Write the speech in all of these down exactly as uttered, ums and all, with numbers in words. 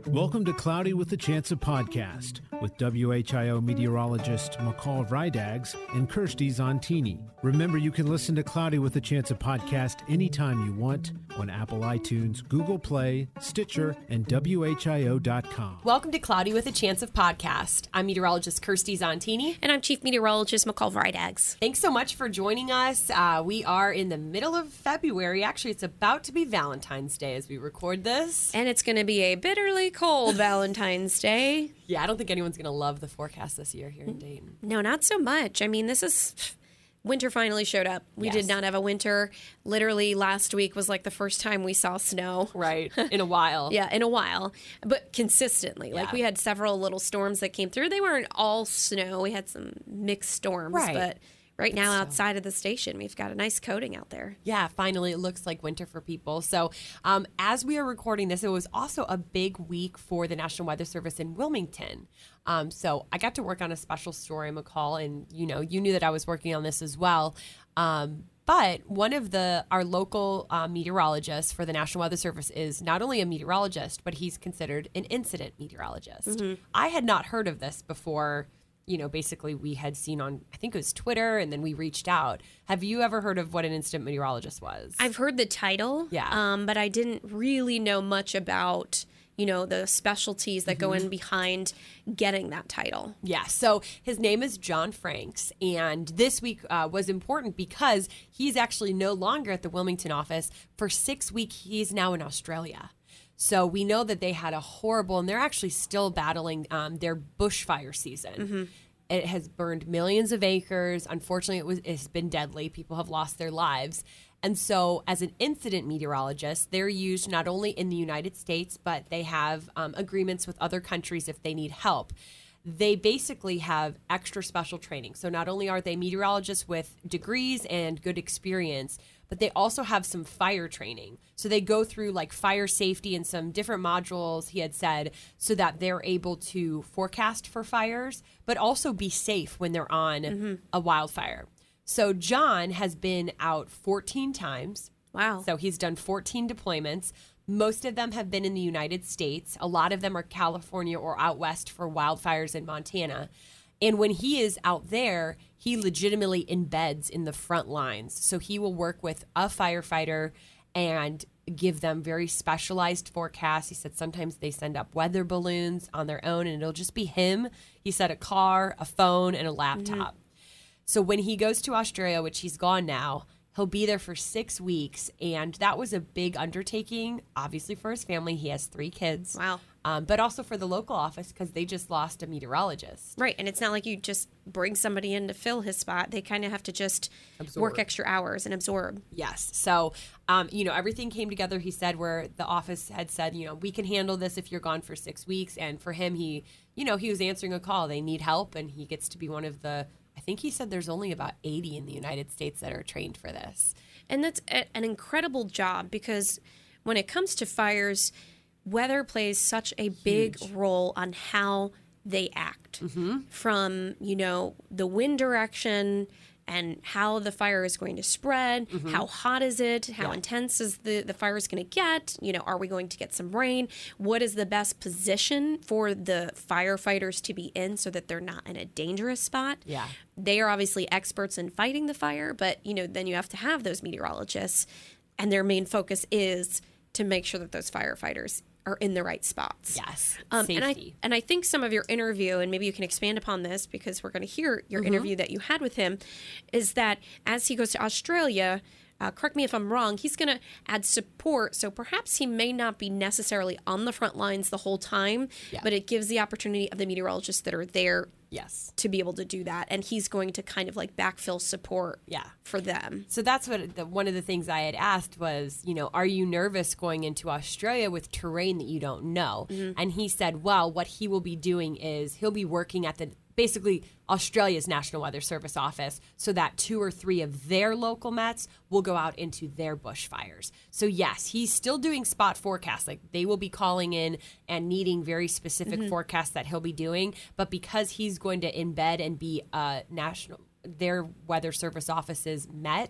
Welcome to Cloudy with a Chance of Podcast with W H I O meteorologist McCall Vrydaghs and Kirsty Zontini. Remember, you can listen to Cloudy with a Chance of Podcast anytime you want on Apple iTunes, Google Play, Stitcher, and W H I O dot com. Welcome to Cloudy with a Chance of Podcast. I'm meteorologist Kirsty Zontini. And I'm Chief Meteorologist McCall Vrydaghs. Thanks so much for joining us. Uh, we are in the middle of February. Actually, it's about to be Valentine's Day as we record this. And it's going to be a bitterly cold Valentine's Day. Yeah, I don't think anyone's going to love the forecast this year here in Dayton. No, not so much. I mean, this is... Winter finally showed up. We Yes. did not have a winter. Literally last week was like the first time we saw snow. Right, in a while. Yeah, in a while, but consistently. Like Yeah. we had several little storms that came through. They weren't all snow. We had some mixed storms, Right. but right now still. outside of the station, we've got a nice coating out there. Yeah, finally, it looks like winter for people. So um, as we are recording this, it was also a big week for the National Weather Service in Wilmington. Um, so I got to work on a special story, McCall, and, you know, you knew that I was working on this as well. Um, but one of the our local uh, meteorologists for the National Weather Service is not only a meteorologist, but he's considered an incident meteorologist. Mm-hmm. I had not heard of this before. You know, basically we had seen on, I think it was Twitter, and then we reached out. Have you ever heard of what an incident meteorologist was? I've heard the title, Yeah. um, but I didn't really know much about, you know, the specialties that go in behind getting that title. Yeah, so his name is John Franks, and this week uh, was important because he's actually no longer at the Wilmington office. For six weeks, he's now in Australia. So we know that they had a horrible, and they're actually still battling um, their bushfire season. Mm-hmm. It has burned millions of acres. Unfortunately, it was it's been deadly. People have lost their lives. And so as an incident meteorologist, they're used not only in the United States, but they have um, agreements with other countries if they need help. They basically have extra special training. So not only are they meteorologists with degrees and good experience, but they also have some fire training. So they go through like fire safety and some different modules, he had said, so that they're able to forecast for fires, but also be safe when they're on Mm-hmm. a wildfire. So John has been out fourteen times. Wow. So he's done fourteen deployments. Most of them have been in the United States. A lot of them are California or out west for wildfires in Montana. And when he is out there, he legitimately embeds in the front lines. So he will work with a firefighter and give them very specialized forecasts. He said sometimes they send up weather balloons on their own, and it'll just be him. He said a car, a phone, and a laptop. So when he goes to Australia, which he's gone now, he'll be there for six weeks. And that was a big undertaking, obviously, for his family. He has three kids. Wow. Um, but also for the local office because they just lost a meteorologist. Right, and it's not like you just bring somebody in to fill his spot. They kind of have to just Absorb. work extra hours and absorb. Yes. So, um, you know, everything came together, he said, where the office had said, you know, we can handle this if you're gone for six weeks. And for him, he, you know, he was answering a call. They need help, and he gets to be one of the, I think he said there's only about eighty in the United States that are trained for this. And that's a, an incredible job because when it comes to fires, weather plays such a big Huge. role on how they act. Mm-hmm. From, you know, the wind direction and how the fire is going to spread, Mm-hmm. how hot is it, how Yeah. intense is the, the fire is going to get, you know, are we going to get some rain? What is the best position for the firefighters to be in so that they're not in a dangerous spot? Yeah. They are obviously experts in fighting the fire, but, you know, then you have to have those meteorologists, and their main focus is to make sure that those firefighters are in the right spots. Yes. Um, and I Safety. and I think some of your interview, and maybe you can expand upon this because we're going to hear your Mm-hmm. interview that you had with him, is that as he goes to Australia, uh, correct me if I'm wrong, he's going to add support. So perhaps he may not be necessarily on the front lines the whole time, Yeah. but it gives the opportunity of the meteorologists that are there Yes. to be able to do that, and he's going to kind of like backfill support Yeah. for them. So that's what the, one of the things I had asked was, you know, are you nervous going into Australia with terrain that you don't know? And he said, well, what he will be doing is he'll be working at the basically Australia's National Weather Service office so that two or three of their local Mets will go out into their bushfires. So yes, he's still doing spot forecasts. Like they will be calling in and needing very specific forecasts that he'll be doing. But because he's going to embed and be a national their weather service offices met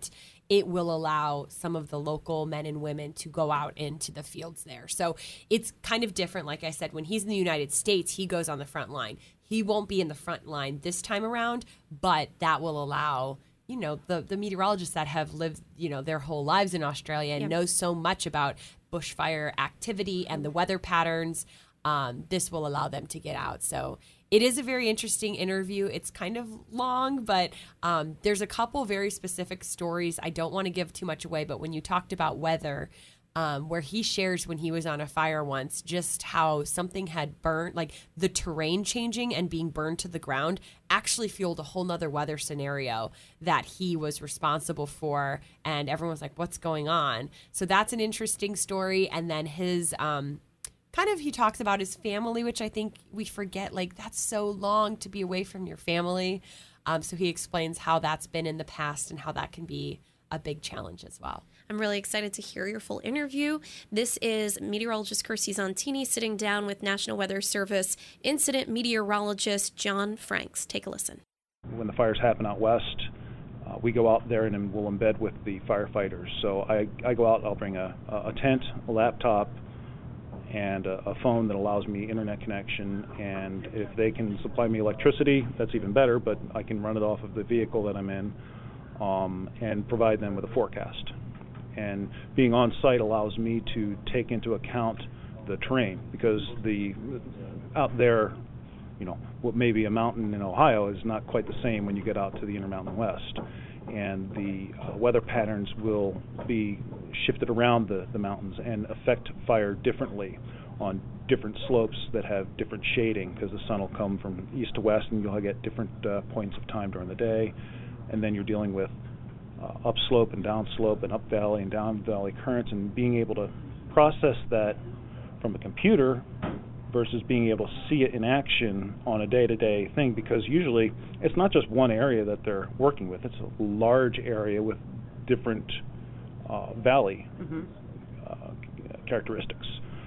it will allow some of the local men and women to go out into the fields there. So it's kind of different. Like I said, when he's in the United States, he goes on the front line. He won't be in the front line this time around, but that will allow, you know, the, the meteorologists that have lived, you know, their whole lives in Australia and Yep. know so much about bushfire activity and the weather patterns. Um, this will allow them to get out. So it is a very interesting interview. It's kind of long, but um, there's a couple very specific stories. I don't want to give too much away, but when you talked about weather, um, where he shares when he was on a fire once, just how something had burned, like the terrain changing and being burned to the ground actually fueled a whole nother weather scenario that he was responsible for. And everyone was like, what's going on? So that's an interesting story. And then his... Um, Kind of, he talks about his family, which I think we forget, like, that's so long to be away from your family. Um, so he explains how that's been in the past and how that can be a big challenge as well. I'm really excited to hear your full interview. This is meteorologist Kirstie Zontini sitting down with National Weather Service incident meteorologist John Franks. Take a listen. When the fires happen out west, uh, we go out there and then we'll embed with the firefighters. So I, I go out, I'll bring a, a tent, a laptop, and a, a phone that allows me internet connection, and if they can supply me electricity, that's even better, but I can run it off of the vehicle that I'm in, um, and provide them with a forecast. And being on site allows me to take into account the terrain, because the out there, you know, what may be a mountain in Ohio is not quite the same when you get out to the Intermountain West. And the uh, weather patterns will be shifted around the, the mountains and affect fire differently on different slopes that have different shading, because the sun will come from east to west and you'll get different uh, points of time during the day. And then you're dealing with uh, upslope and downslope and up valley and down valley currents, and being able to process that from a computer versus being able to see it in action on a day-to-day thing, because usually it's not just one area that they're working with, it's a large area with different uh, valley mm-hmm. uh, characteristics.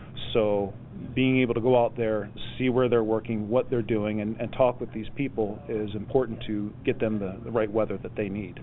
So being able to go out there, see where they're working, what they're doing, and, and talk with these people is important to get them the, the right weather that they need.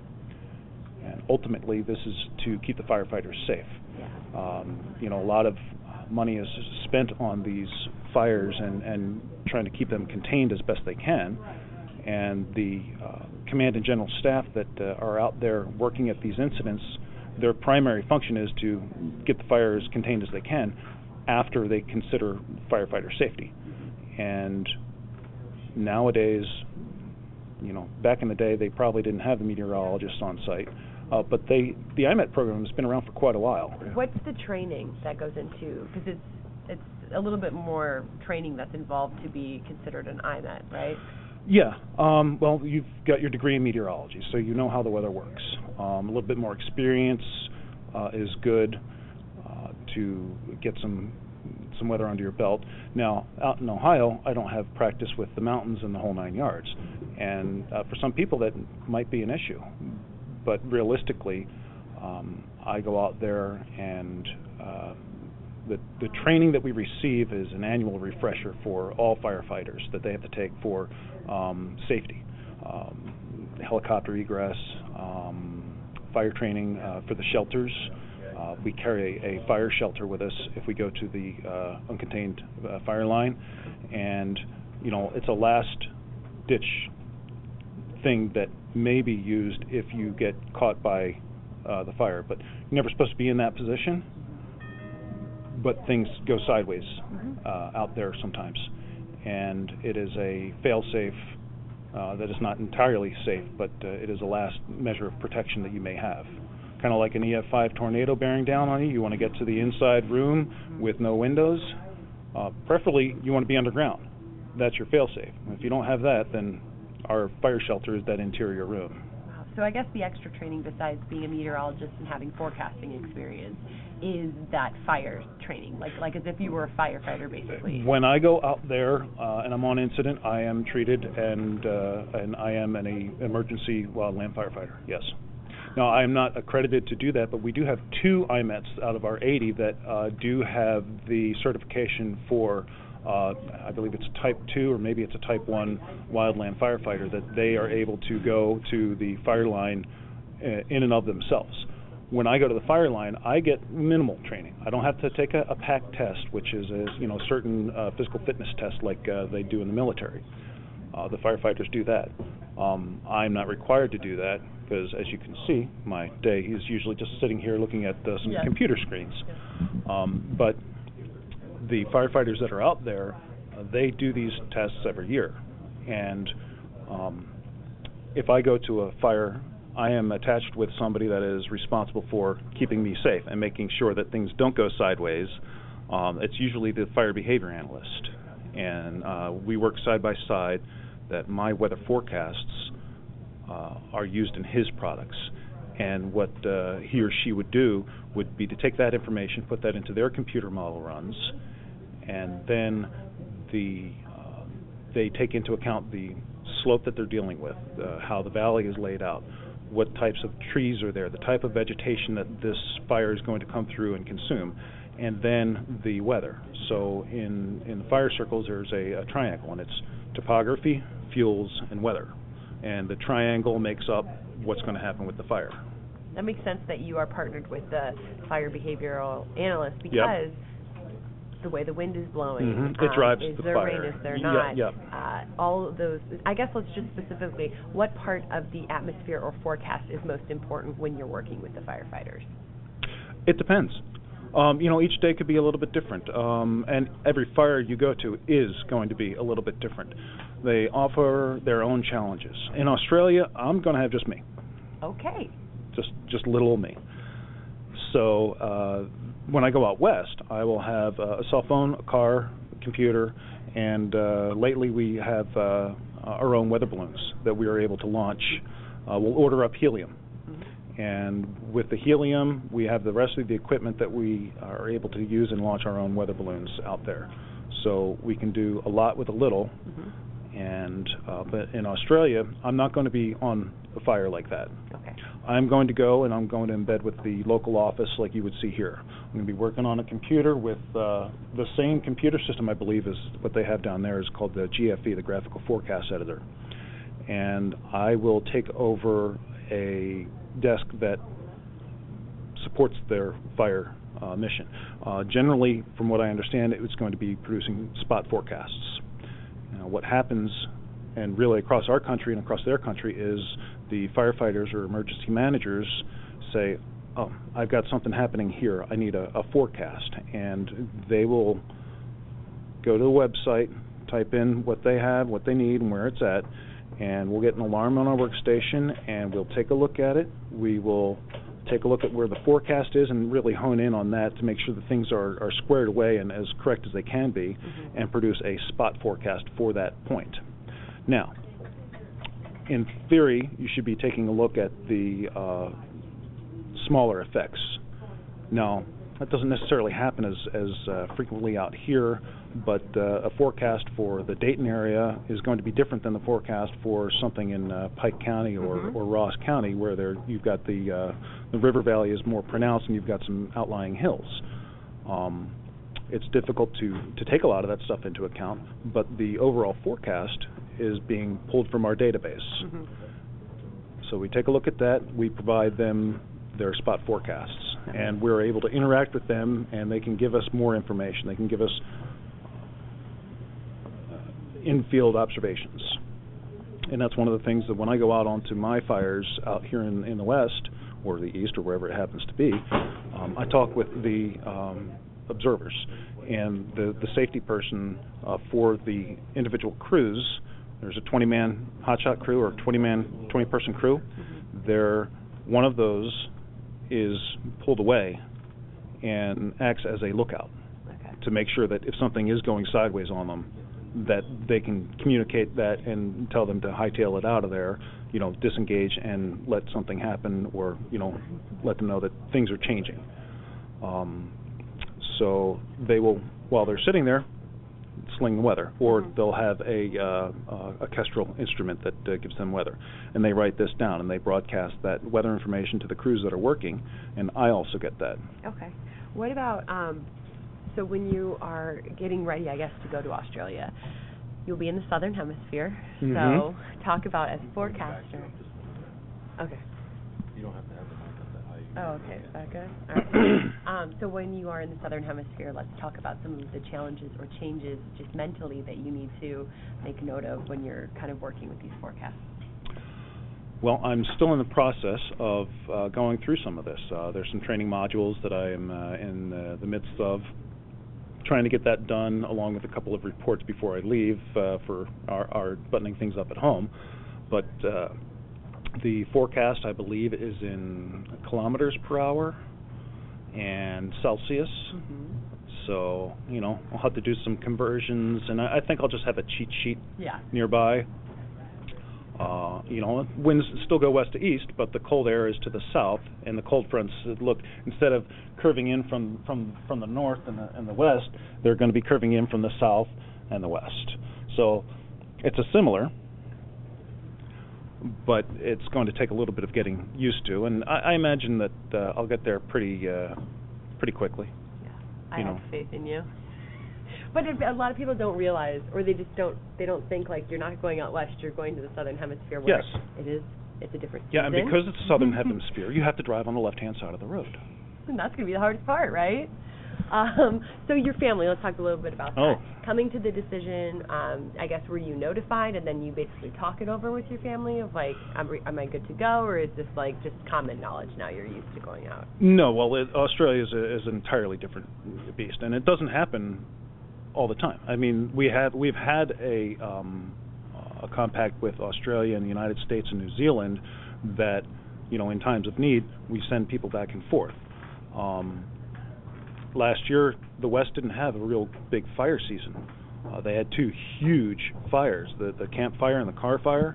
And ultimately, this is to keep the firefighters safe. Yeah. Um, you know, a lot of money is spent on these fires and, and trying to keep them contained as best they can. And the uh, command and general staff that uh, are out there working at these incidents, their primary function is to get the fires contained as they can after they consider firefighter safety. And nowadays, you know, back in the day, they probably didn't have the meteorologists on site. Uh, but they, the I MET program has been around for quite a while. What's the training that goes into? Because it's it's a little bit more training that's involved to be considered an I MET, right? Yeah. Um, well, you've got your degree in meteorology, so you know how the weather works. Um, a little bit more experience uh, is good uh, to get some some weather under your belt. Now, out in Ohio, I don't have practice with the mountains and the whole nine yards, and uh, for some people that might be an issue. But realistically, um, I go out there and uh, the, the training that we receive is an annual refresher for all firefighters that they have to take for um, safety, um, helicopter egress, um, fire training uh, for the shelters. Uh, we carry a, a fire shelter with us if we go to the uh, uncontained uh, fire line, and you know, it's a last ditch thing that may be used if you get caught by uh, the fire, but you're never supposed to be in that position. But things go sideways uh, out there sometimes, and it is a fail-safe uh, that is not entirely safe, but uh, it is a last measure of protection that you may have. Kind of like an E F five tornado bearing down on you. You want to get to the inside room with no windows. Uh, preferably, you want to be underground. That's your fail-safe. If you don't have that, then our fire shelter is that interior room. Wow. So I guess the extra training, besides being a meteorologist and having forecasting experience, is that fire training, like like as if you were a firefighter, basically. When I go out there uh, and I'm on incident, I am treated and uh, and I am an a emergency wildland firefighter. Yes. Now, I am not accredited to do that, but we do have two I METs out of our eighty that uh, do have the certification for. Uh, I believe it's a type two or maybe it's a type one wildland firefighter, that they are able to go to the fire line in and of themselves. When I go to the fire line, I get minimal training. I don't have to take a, a P A C test, which is a you know certain uh, physical fitness test like uh, they do in the military. Uh, the firefighters do that. Um, I'm not required to do that because, as you can see, my day is usually just sitting here looking at uh, some yes. computer screens. Um, but the firefighters that are out there, uh, they do these tests every year. And um, if I go to a fire, I am attached with somebody that is responsible for keeping me safe and making sure that things don't go sideways. Um, it's usually the fire behavior analyst. And uh, we work side by side that my weather forecasts uh, are used in his products. And what uh, he or she would do would be to take that information, put that into their computer model runs, and then the uh, they take into account the slope that they're dealing with, uh, how the valley is laid out, what types of trees are there, the type of vegetation that this fire is going to come through and consume, and then the weather. So in, in the fire circles, there's a, a triangle, and it's topography, fuels, and weather. And the triangle makes up what's going to happen with the fire. That makes sense that you are partnered with the fire behavioral analyst because yep. the way the wind is blowing, mm-hmm. it um, drives is the there fire. rain, is there yeah, not, yeah. uh, all of those, I guess let's just specifically, what part of the atmosphere or forecast is most important when you're working with the firefighters? It depends. Um, you know, each day could be a little bit different, um, and every fire you go to is going to be a little bit different. They offer their own challenges. In Australia, I'm going to have just me. Okay. Just just little old me. So uh, when I go out west, I will have uh, a cell phone, a car, a computer, and uh, lately we have uh, our own weather balloons that we are able to launch. Uh, we'll order up helium. And with the helium, we have the rest of the equipment that we are able to use and launch our own weather balloons out there. So we can do a lot with a little. Mm-hmm. And uh, but in Australia, I'm not going to be on a fire like that. Okay. I'm going to go and I'm going to embed with the local office like you would see here. I'm going to be working on a computer with uh, the same computer system, I believe, is what they have down there is called the G F E, the Graphical Forecast Editor. And I will take over a desk that supports their fire uh, mission. Uh, generally, from what I understand, it's going to be producing spot forecasts. Now, what happens, and really across our country and across their country, is the firefighters or emergency managers say, oh, I've got something happening here. I need a, a forecast. And they will go to the website, type in what they have, what they need, and where it's at, and we'll get an alarm on our workstation, and we'll take a look at it. We will take a look at where the forecast is and really hone in on that to make sure that things are, are squared away and as correct as they can be, mm-hmm. and produce a spot forecast for that point. Now, in theory, you should be taking a look at the uh, smaller effects. Now, that doesn't necessarily happen as, as uh, frequently out here, but uh, a forecast for the Dayton area is going to be different than the forecast for something in uh, Pike County or, mm-hmm. or Ross County, where there you've got the uh, the river valley is more pronounced and you've got some outlying hills. Um, it's difficult to, to take a lot of that stuff into account, but the overall forecast is being pulled from our database. Mm-hmm. So we take a look at that, we provide them their spot forecasts, and we're able to interact with them, and they can give us more information. They can give us uh, in-field observations. And that's one of the things that when I go out onto my fires out here in, in the west, or the east, or wherever it happens to be, um, I talk with the um, observers. And the, the safety person uh, for the individual crews, there's a twenty-man hotshot crew or twenty-man, twenty-person crew. Mm-hmm. They're, one of those is pulled away and acts as a lookout, okay. to make sure that if something is going sideways on them, that they can communicate that and tell them to hightail it out of there, you know, disengage and let something happen, or, you know, let them know that things are changing. Um, so they will, while they're sitting there, sling the weather, or mm-hmm. they'll have a, uh, uh, a kestrel instrument that uh, gives them weather, and they write this down and they broadcast that weather information to the crews that are working, and I also get that. Okay. What about, um, so when you are getting ready, I guess, to go to Australia, you'll be in the southern hemisphere, mm-hmm. so talk about as a forecaster. Okay. You don't have to have the mic up that high. Oh, okay. Is that good? All right. um, so when you are in the Southern Hemisphere, let's talk about some of the challenges or changes just mentally that you need to make note of when you're kind of working with these forecasts. Well, I'm still in the process of uh, going through some of this. Uh, there's some training modules that I am uh, in uh, the midst of trying to get that done, along with a couple of reports before I leave uh, for our, our buttoning things up at home. But uh, the forecast, I believe, is in kilometers per hour and Celsius. Mm-hmm. So, you know, I'll have to do some conversions, and I, I think I'll just have a cheat sheet yeah. nearby. Uh, you know, winds still go west to east, but the cold air is to the south, and the cold fronts look, instead of curving in from from from the north and the, and the west, they're going to be curving in from the south and the west. So it's a similar, but it's going to take a little bit of getting used to, and I, I imagine that uh, I'll get there pretty uh, pretty quickly. Yeah, I you have know. faith in you. But it, a lot of people don't realize, or they just don't, they don't think like you're not going out west, you're going to the Southern Hemisphere where Yes. it is, it's a different Yeah, and season. because it's the southern hemisphere, you have to drive on the left-hand side of the road. And that's going to be the hardest part, right? Um, so your family, let's talk a little bit about that. Oh. Coming to the decision, um, I guess, were you notified and then you basically talk it over with your family of like, am, am I good to go, or is this like just common knowledge now you're used to going out? No, well, it, Australia is, a, is an entirely different beast, and it doesn't happen all the time. I mean, we had we've had a um, a compact with Australia and the United States and New Zealand that, you know, in times of need, we send people back and forth. Um, last year, the West didn't have a real big fire season. Uh, they had two huge fires, the the Camp Fire and the Carr Fire,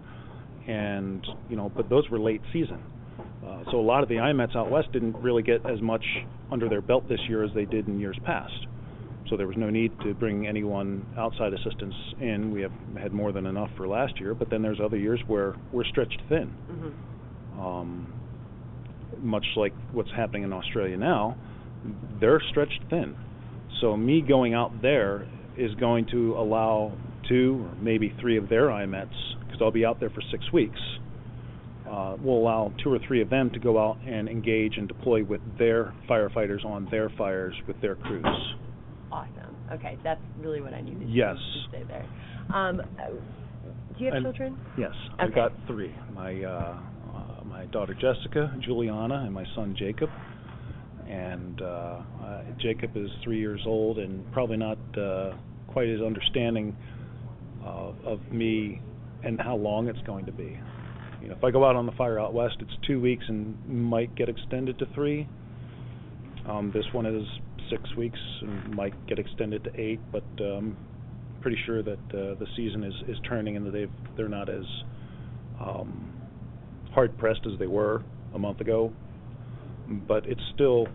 and you know, but those were late season. Uh, so a lot of the I METs out west didn't really get as much under their belt this year as they did in years past. So there was no need to bring anyone outside assistance in. We have had more than enough for last year, but then there's other years where we're stretched thin. Mm-hmm. Um, much like what's happening in Australia now, they're stretched thin. So me going out there is going to allow two or maybe three of their I METs, because I'll be out there for six weeks, uh, will allow two or three of them to go out and engage and deploy with their firefighters on their fires with their crews. Awesome. Okay, that's really what I needed Yes. to say there. Um, uh, do you have And- children? Yes, I've Okay. got three. My uh, uh, my daughter Jessica, Juliana, and my son Jacob. And uh, uh, Jacob is three years old and probably not uh, quite as understanding uh, of me and how long it's going to be. You know, if I go out on the fire out west, it's two weeks and might get extended to three. Um, this one is six weeks and might get extended to eight, but um, pretty sure that uh, the season is, is turning and that they've, they're not as um, hard pressed as they were a month ago. But it's still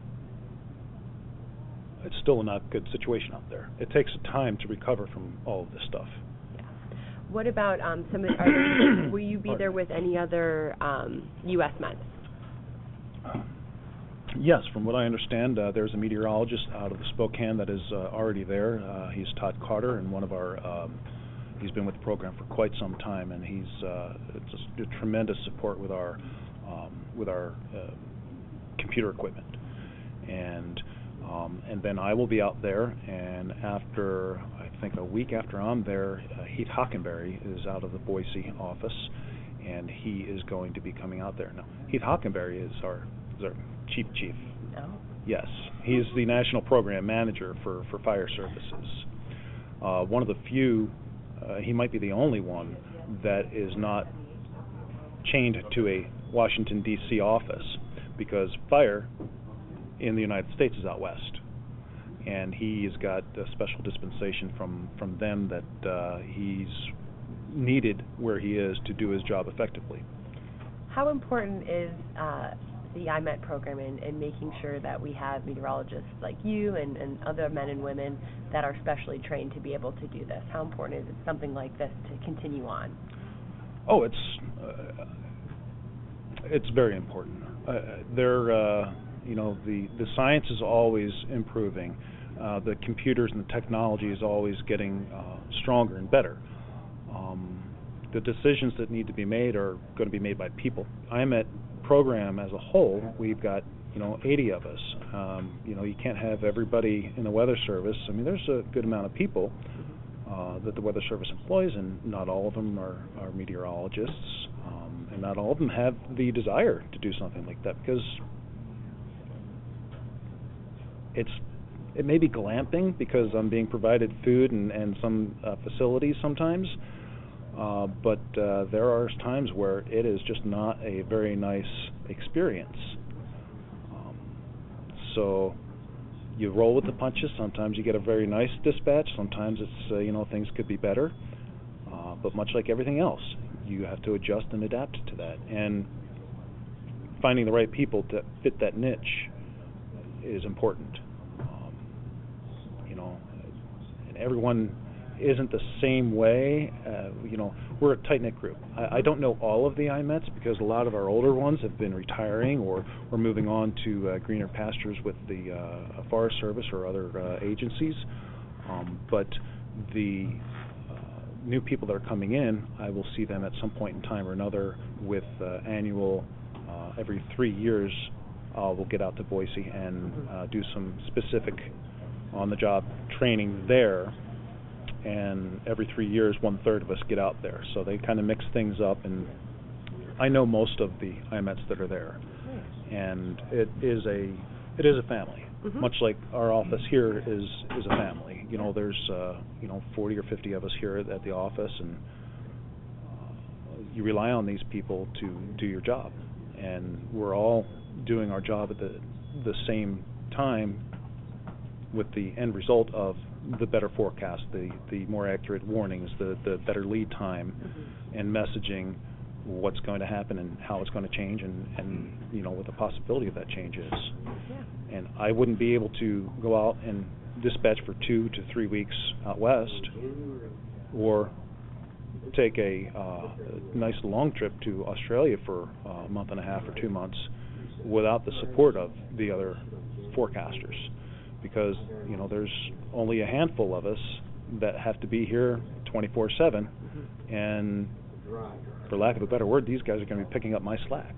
it's still a not good situation out there. It takes time to recover from all of this stuff. Yeah. What about um, some? Of, are there, will you be there with any other um, U S men? Uh, yes, from what I understand, uh, there's a meteorologist out of Spokane that is uh, already there. Uh, he's Todd Carter, and one of our um, he's been with the program for quite some time, and he's uh, just a tremendous support with our um, with our uh, computer equipment. And um, and then I will be out there, and after, I think a week after I'm there, uh, Heath Hockenberry is out of the Boise office, and he is going to be coming out there. Now, Heath Hockenberry is our, is our chief chief. No. Yes, he is the national program manager for, for fire services. Uh, one of the few, uh, he might be the only one, that is not chained to a Washington, D C office, because fire in the United States is out west, and he's got a special dispensation from, from them that uh, he's needed where he is to do his job effectively. How important is uh, the I MET program in, in making sure that we have meteorologists like you and, and other men and women that are specially trained to be able to do this? How important is it something like this to continue on? Oh, it's uh, it's very important. Uh, they're uh, you know, the, the science is always improving. Uh, the computers and the technology is always getting uh, stronger and better. Um, the decisions that need to be made are going to be made by people. I MET program as a whole, we've got, you know, eighty of us. Um, you know, you can't have everybody in the Weather Service. I mean, there's a good amount of people uh, that the Weather Service employs, and not all of them are, are meteorologists, um, and not all of them have the desire to do something like that, because it's it may be glamping because I'm being provided food and, and some uh, facilities sometimes, uh, but uh, there are times where it is just not a very nice experience. Um, so you roll with the punches. Sometimes you get a very nice dispatch. Sometimes it's, uh, you know, things could be better. Uh, but much like everything else, you have to adjust and adapt to that. And finding the right people to fit that niche is important. Um, you know, and everyone isn't the same way. Uh, you know, we're a tight-knit group. I, I don't know all of the I METs because a lot of our older ones have been retiring or, or moving on to uh, greener pastures with the uh, Forest Service or other uh, agencies. Um, but the uh, new people that are coming in, I will see them at some point in time or another with uh, annual, uh, every three years, uh, we'll get out to Boise and uh, do some specific on-the-job training there. And every three years, one-third of us get out there. So they kind of mix things up, and I know most of the I METs that are there. And it is a it is a family, mm-hmm. much like our office here is is a family. You know, there's uh, you know forty or fifty of us here at the office, and uh, you rely on these people to do your job, and we're all doing our job at the the same time, with the end result of the better forecast, the, the more accurate warnings, the, the better lead time, mm-hmm. and messaging what's going to happen and how it's going to change, and, and you know what the possibility of that change is. Yeah. And I wouldn't be able to go out and dispatch for two to three weeks out west, or take a uh, nice long trip to Australia for a month and a half or two months without the support of the other forecasters. Because, you know, there's only a handful of us that have to be here twenty-four seven, mm-hmm. and for lack of a better word, these guys are going to be picking up my slack.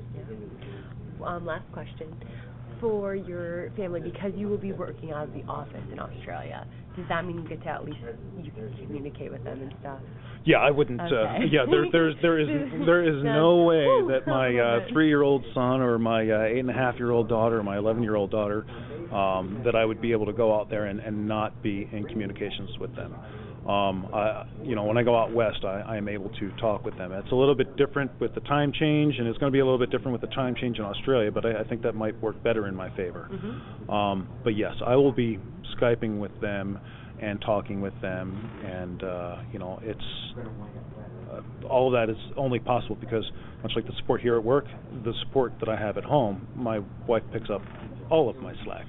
Um, last question. For your family, because you will be working out of the office in Australia, does that mean you get to at least you can communicate with them and stuff? Yeah, I wouldn't. Okay. Uh, yeah, there, there's, there is, there is no way that my uh, three-year-old son or my uh, eight and a half-year-old daughter or my eleven-year-old daughter, um, that I would be able to go out there and, and not be in communications with them. Um, I, you know, when I go out west, I, I am able to talk with them. It's a little bit different with the time change, and it's going to be a little bit different with the time change in Australia, but I, I think that might work better in my favor. Mm-hmm. Um, but yes, I will be Skyping with them and talking with them, and uh, you know, it's uh, all of that is only possible because, much like the support here at work, the support that I have at home, my wife picks up all of my slack,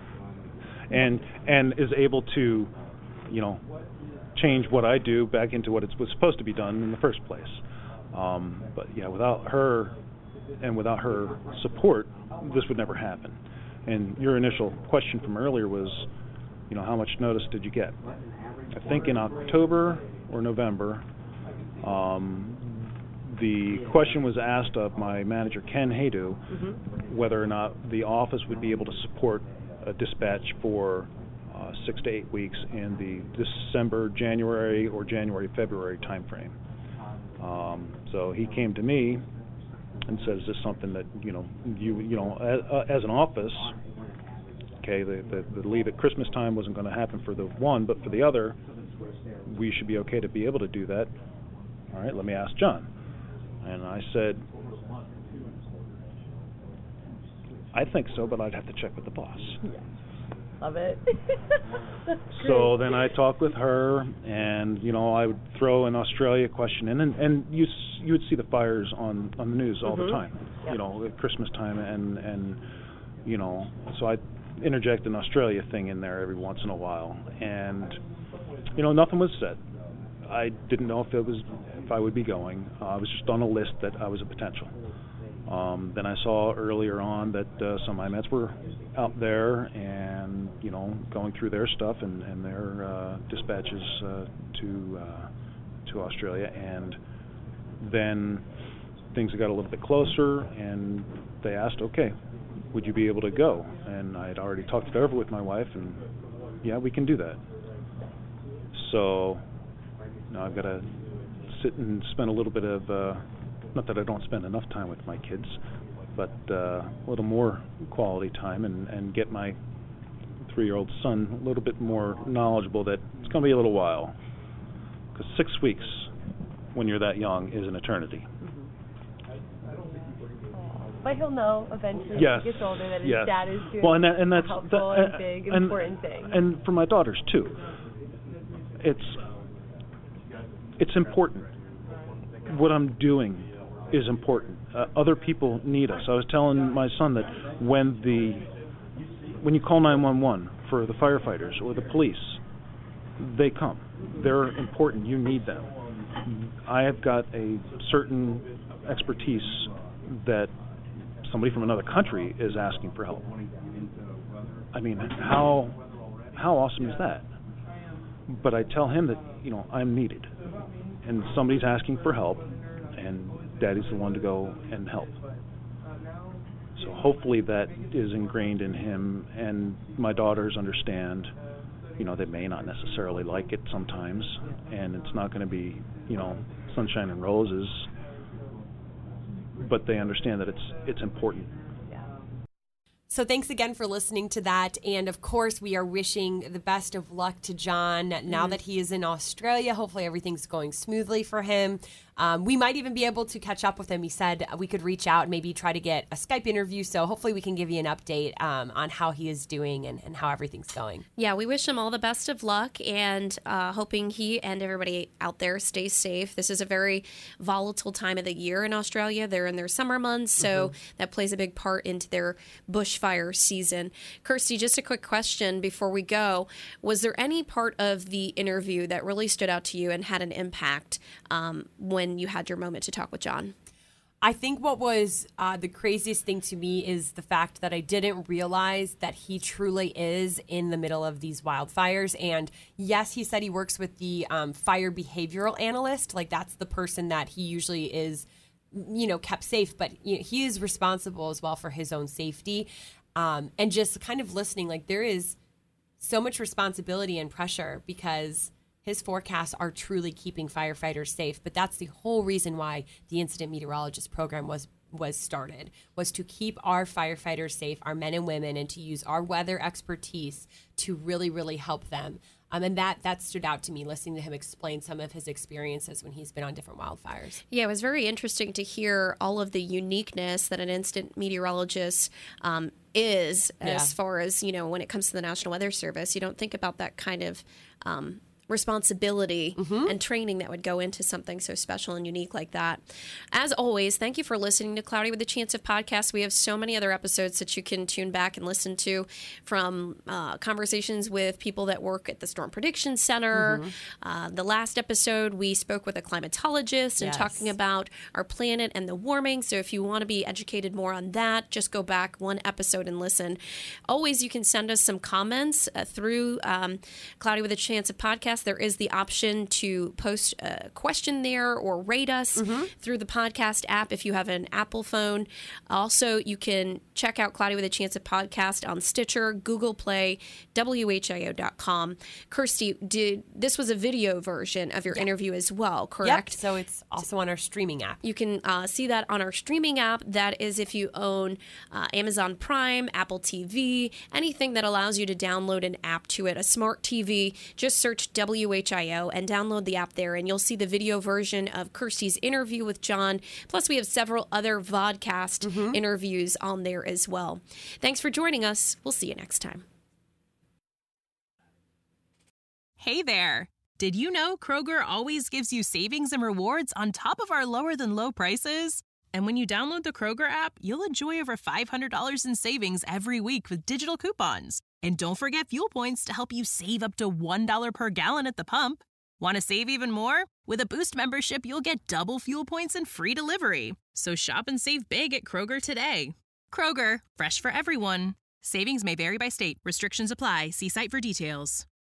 and and is able to, you know, change what I do back into what it was supposed to be done in the first place. Um, but yeah, without her and without her support, this would never happen. And your initial question from earlier was, you know, how much notice did you get? I think in October or November, um, the question was asked of my manager, Ken Haydu, mm-hmm. whether or not the office would be able to support a dispatch for Uh, six to eight weeks in the December, January, or January, February time frame. Um, so he came to me and said, "Is this something that you know, you you know, as, uh, as an office, okay, the, the the leave at Christmas time wasn't going to happen for the one, but for the other, we should be okay to be able to do that. All right, let me ask John." And I said, "I think so, but I'd have to check with the boss." Yeah. Love it. So then I talked with her, and you know, I would throw an Australia question in, and, and you you would see the fires on, on the news all mm-hmm. the time, yep. you know, at Christmas time, and and you know, so I interject an Australia thing in there every once in a while, and you know, nothing was said. I didn't know if it was if I would be going. Uh, I was just on a list that I was a potential. Um, then I saw earlier on that uh, some I METs were out there and, you know, going through their stuff and, and their uh, dispatches uh, to uh, to Australia. And then things got a little bit closer, and they asked, okay, would you be able to go? And I had already talked it over with my wife, and yeah, we can do that. So now I've got to sit and spend a little bit of, uh, not that I don't spend enough time with my kids, but uh, a little more quality time, and, and get my three-year-old son a little bit more knowledgeable that it's going to be a little while. Because six weeks when you're that young is an eternity. But he'll know eventually yes. when he gets older that his yes. dad is doing well, and that, and that's, a helpful that, and big, and, important thing. And for my daughters, too. It's it's important. What I'm doing is important. Uh, other people need us. I was telling my son that when the when you call nine one one for the firefighters or the police, they come. They're important. You need them. I have got a certain expertise that somebody from another country is asking for help. I mean, how how awesome is that? But I tell him that, you know, I'm needed, and somebody's asking for help, and Daddy's the one to go and help. So hopefully that is ingrained in him, and my daughters understand. You know, they may not necessarily like it sometimes, and it's not going to be, you know, sunshine and roses, but they understand that it's it's important. So thanks again for listening to that. And of course, we are wishing the best of luck to John now mm-hmm. that he is in Australia. Hopefully everything's going smoothly for him. Um, we might even be able to catch up with him. He said we could reach out and maybe try to get a Skype interview. So hopefully we can give you an update um, on how he is doing and, and how everything's going. Yeah, we wish him all the best of luck, and uh, hoping he and everybody out there stays safe. This is a very volatile time of the year in Australia. They're in their summer months, so mm-hmm. that plays a big part into their bushfire season. Kirsty, just a quick question before we go. Was there any part of the interview that really stood out to you and had an impact um, when you had your moment to talk with John? I think what was uh, the craziest thing to me is the fact that I didn't realize that he truly is in the middle of these wildfires. And yes, he said he works with the um, fire behavioral analyst. Like, that's the person that he usually is, you know, kept safe. But you know, he is responsible as well for his own safety. Um, and just kind of listening, like, there is so much responsibility and pressure because his forecasts are truly keeping firefighters safe. But that's the whole reason why the Incident Meteorologist program was was started, was to keep our firefighters safe, our men and women, and to use our weather expertise to really, really help them. Um, and that that stood out to me, listening to him explain some of his experiences when he's been on different wildfires. Yeah, it was very interesting to hear all of the uniqueness that an incident meteorologist um, is as yeah. far as, you know, when it comes to the National Weather Service. You don't think about that kind of um, responsibility mm-hmm. and training that would go into something so special and unique like that. As always, thank you for listening to Cloudy with a Chance of Podcast. We have so many other episodes that you can tune back and listen to, from uh, conversations with people that work at the Storm Prediction Center. Mm-hmm. Uh, the last episode, we spoke with a climatologist and yes. talking about our planet and the warming. So if you want to be educated more on that, just go back one episode and listen. Always, you can send us some comments uh, through um, Cloudy with a Chance of Podcast. There is the option to post a question there or rate us mm-hmm. through the podcast app if you have an Apple phone. Also, you can check out Cloudy with a Chance of Podcast on Stitcher, Google Play, W H I O dot com. Kirsty, did this was a video version of your yeah. interview as well, correct? Yep, so it's also on our streaming app. You can uh, see that on our streaming app. That is if you own uh, Amazon Prime, Apple T V, anything that allows you to download an app to it, a smart T V. Just search W H I O and download the app there, and you'll see the video version of Kirsty's interview with John. Plus, we have several other vodcast mm-hmm. interviews on there as well. Thanks for joining us. We'll see you next time. Hey there. Did you know Kroger always gives you savings and rewards on top of our lower than low prices? And when you download the Kroger app, you'll enjoy over five hundred dollars in savings every week with digital coupons. And don't forget fuel points to help you save up to one dollar per gallon at the pump. Want to save even more? With a Boost membership, you'll get double fuel points and free delivery. So shop and save big at Kroger today. Kroger, fresh for everyone. Savings may vary by state. Restrictions apply. See site for details.